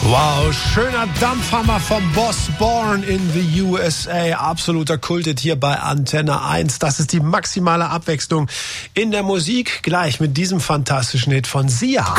Wow, schöner Dampfhammer vom Boss, Born in the USA. Absoluter Kulthit hier bei Antenne 1. Das ist die maximale Abwechslung in der Musik. Gleich mit diesem fantastischen Hit von Sia.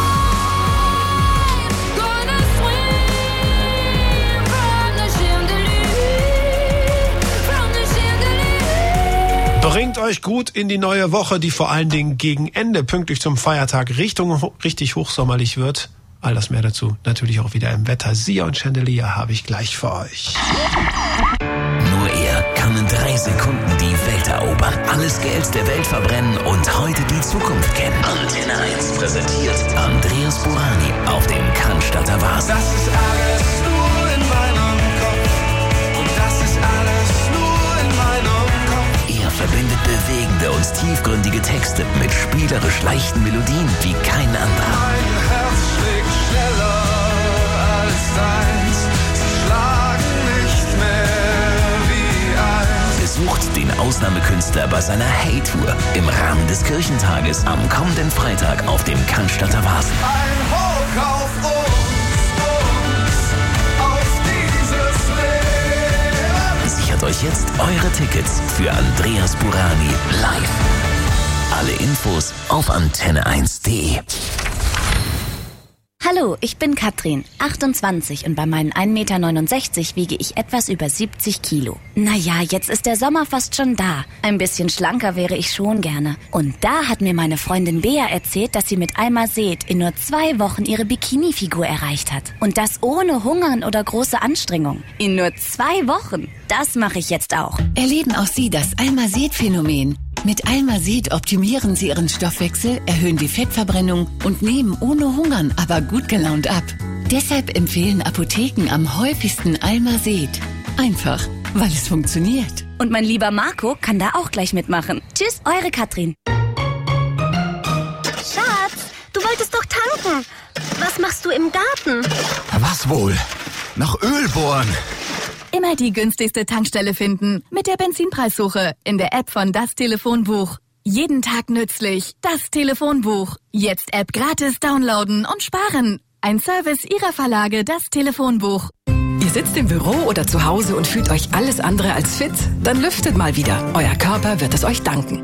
Bringt euch gut in die neue Woche, die vor allen Dingen gegen Ende, pünktlich zum Feiertag, richtig hochsommerlich wird. All das mehr dazu natürlich auch wieder im Wetter. Sia und Chandelier habe ich gleich für euch. Nur er kann in 3 Sekunden die Welt erobern, alles Geld der Welt verbrennen und heute die Zukunft kennen. Antenne 1 präsentiert Andreas Burani auf dem Cannstatter Vasen. Das ist alles nur in meinem Kopf. Und das ist alles nur in meinem Kopf. Er verbindet bewegende und tiefgründige Texte mit spielerisch leichten Melodien wie kein anderer. Mein Herz schlägt schneller als deins. Sie schlagen nicht mehr wie einst. Besucht den Ausnahmekünstler bei seiner Hey-Tour im Rahmen des Kirchentages am kommenden Freitag auf dem Cannstatter Vasen. Ein Hoch auf uns, auf dieses Leben. Sichert euch jetzt eure Tickets für Andreas Burani live. Alle Infos auf antenne1.de. Hallo, ich bin Katrin, 28 und bei meinen 1,69 Meter wiege ich etwas über 70 Kilo. Naja, jetzt ist der Sommer fast schon da. Ein bisschen schlanker wäre ich schon gerne. Und da hat mir meine Freundin Bea erzählt, dass sie mit Almazet in nur 2 Wochen ihre Bikini-Figur erreicht hat. Und das ohne Hungern oder große Anstrengung. In nur 2 Wochen. Das mache ich jetzt auch. Erleben auch Sie das Almazet-Phänomen. Mit Almazet optimieren Sie Ihren Stoffwechsel, erhöhen die Fettverbrennung und nehmen ohne Hungern, aber gut gelaunt ab. Deshalb empfehlen Apotheken am häufigsten Almazet. Einfach, weil es funktioniert. Und mein lieber Marco kann da auch gleich mitmachen. Tschüss, eure Katrin. Schatz, du wolltest doch tanken. Was machst du im Garten? Was wohl? Nach Öl bohren. Immer die günstigste Tankstelle finden mit der Benzinpreissuche in der App von Das Telefonbuch. Jeden Tag nützlich. Das Telefonbuch. Jetzt App gratis downloaden und sparen. Ein Service Ihrer Verlage Das Telefonbuch. Ihr sitzt im Büro oder zu Hause und fühlt euch alles andere als fit? Dann lüftet mal wieder. Euer Körper wird es euch danken.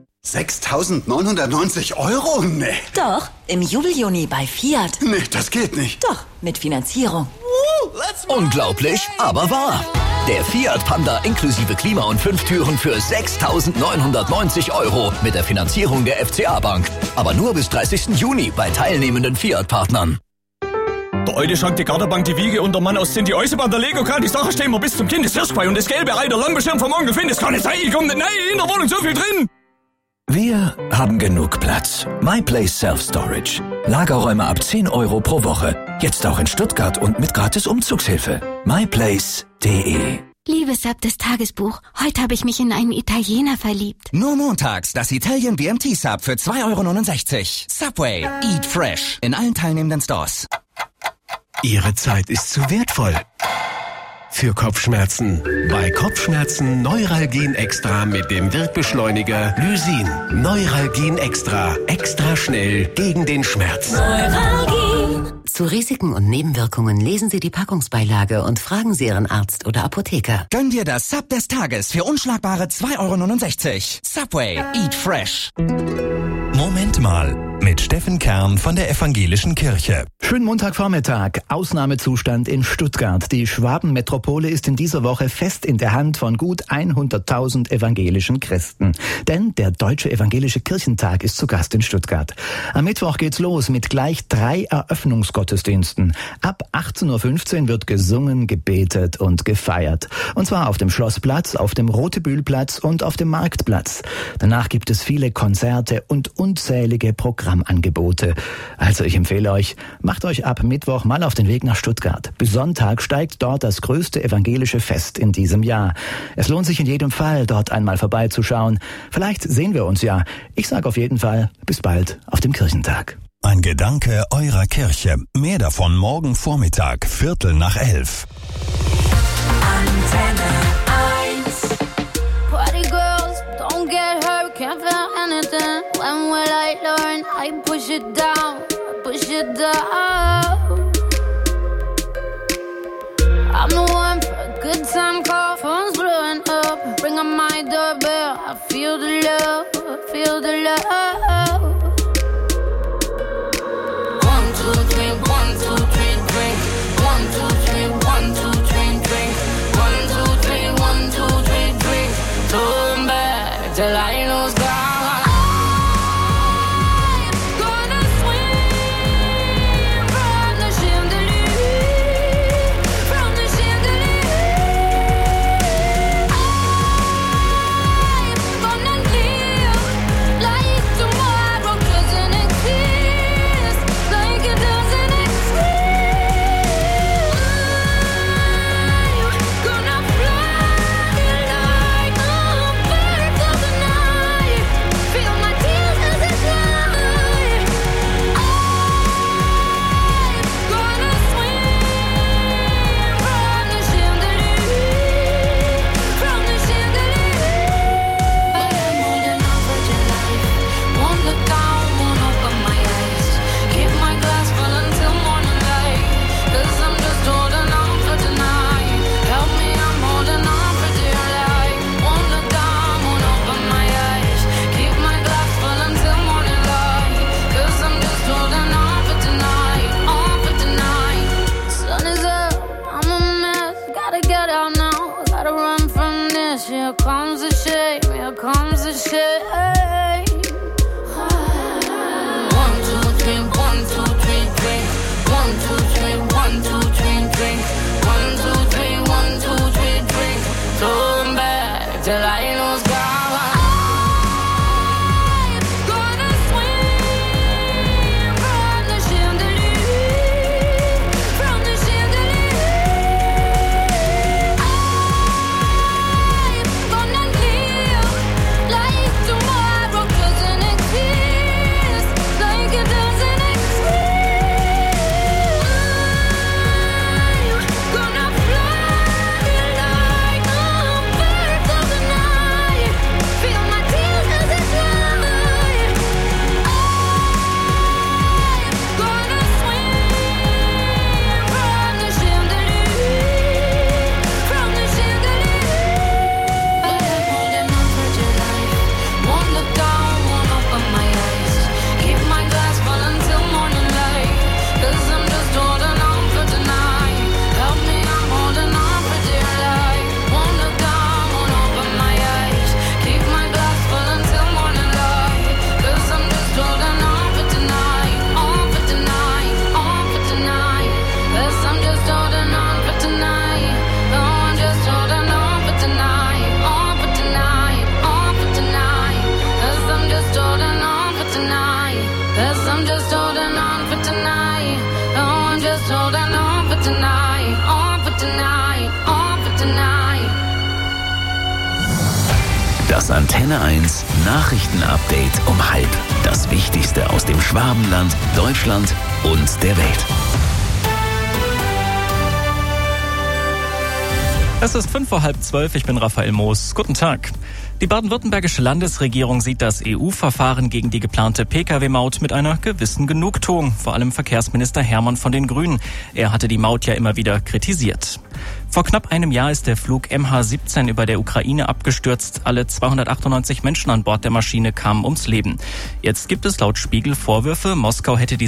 6.990 €? Nee. Doch, im Jubeljuni bei Fiat. Nee, das geht nicht. Doch, mit Finanzierung. Unglaublich, aber wahr. Der Fiat Panda inklusive Klima und 5 Türen für 6.990 € mit der Finanzierung der FCA Bank. Aber nur bis 30. Juni bei teilnehmenden Fiat-Partnern. Der Alte schankt die Garderbank, die Wiege und der Mann aus die Eisenbahn, der Lego kann die Sache stehen wir bis zum Kindeshirschbein und das gelbe Ei der Langbeschirm vom Morgen finden. Das kann nicht sein, ich komme nicht rein, in der Wohnung so viel drin. Wir haben genug Platz. MyPlace Self-Storage. Lagerräume ab 10 € pro Woche. Jetzt auch in Stuttgart und mit gratis Umzugshilfe. myplace.de. Liebes Sub des Tagesbuch, heute habe ich mich in einen Italiener verliebt. Nur montags das Italian BMT Sub für 2,69 €. Subway. Eat fresh. In allen teilnehmenden Stores. Ihre Zeit ist zu wertvoll für Kopfschmerzen. Bei Kopfschmerzen Neuralgin Extra mit dem Wirkbeschleuniger Lysin. Neuralgin Extra. Extra schnell gegen den Schmerz. Neuralgin. Zu Risiken und Nebenwirkungen lesen Sie die Packungsbeilage und fragen Sie Ihren Arzt oder Apotheker. Gönn dir das Sub des Tages für unschlagbare 2,69 €. Subway. Eat fresh. Moment mal. Mit Steffen Kern von der Evangelischen Kirche. Schönen Montagvormittag. Ausnahmezustand in Stuttgart. Die Schwabenmetropole ist in dieser Woche fest in der Hand von gut 100.000 evangelischen Christen. Denn der Deutsche Evangelische Kirchentag ist zu Gast in Stuttgart. Am Mittwoch geht's los mit gleich 3 Eröffnungsgottesdiensten. Ab 18:15 Uhr wird gesungen, gebetet und gefeiert. Und zwar auf dem Schlossplatz, auf dem Rotebühlplatz und auf dem Marktplatz. Danach gibt es viele Konzerte und unzählige Programmangebote. Also ich empfehle euch, macht euch ab Mittwoch mal auf den Weg nach Stuttgart. Bis Sonntag steigt dort das größte evangelische Fest in diesem Jahr. Es lohnt sich in jedem Fall, dort einmal vorbeizuschauen. Vielleicht sehen wir uns ja. Ich sage auf jeden Fall, bis bald auf dem Kirchentag. Ein Gedanke eurer Kirche. Mehr davon morgen Vormittag, 11:15. Antenne 1. Party girls, don't get hurt, can't feel anything. When will I learn? I push it down, push it down. I'm the one for a good time call. Phone's blowing up, ring on my doorbell. I feel the love, feel the love. 1, 2, 3, 1, 2, 3, drink. 1, 2, 3, 1, 2, 3, drink. 1, 2, 3, 1, 2, 3, drink. Turn back till I lose God. Here comes the shame, here comes the shame. 1, 2, 3, 1, 2, 3, drink. 1, 2, 3, 1, 2, 3, drink. 1, 2, 3, 1, 2, 3, drink. Turn back till I lose God. Das Antenne 1 Nachrichtenupdate um 12:30. Das Wichtigste aus dem Schwabenland, Deutschland und der Welt. Es ist 11:55, ich bin Raphael Moos. Guten Tag. Die baden-württembergische Landesregierung sieht das EU-Verfahren gegen die geplante Pkw-Maut mit einer gewissen Genugtuung. Vor allem Verkehrsminister Hermann von den Grünen. Er hatte die Maut ja immer wieder kritisiert. Vor knapp einem Jahr ist der Flug MH17 über der Ukraine abgestürzt. Alle 298 Menschen an Bord der Maschine kamen ums Leben. Jetzt gibt es laut Spiegel Vorwürfe, Moskau hätte die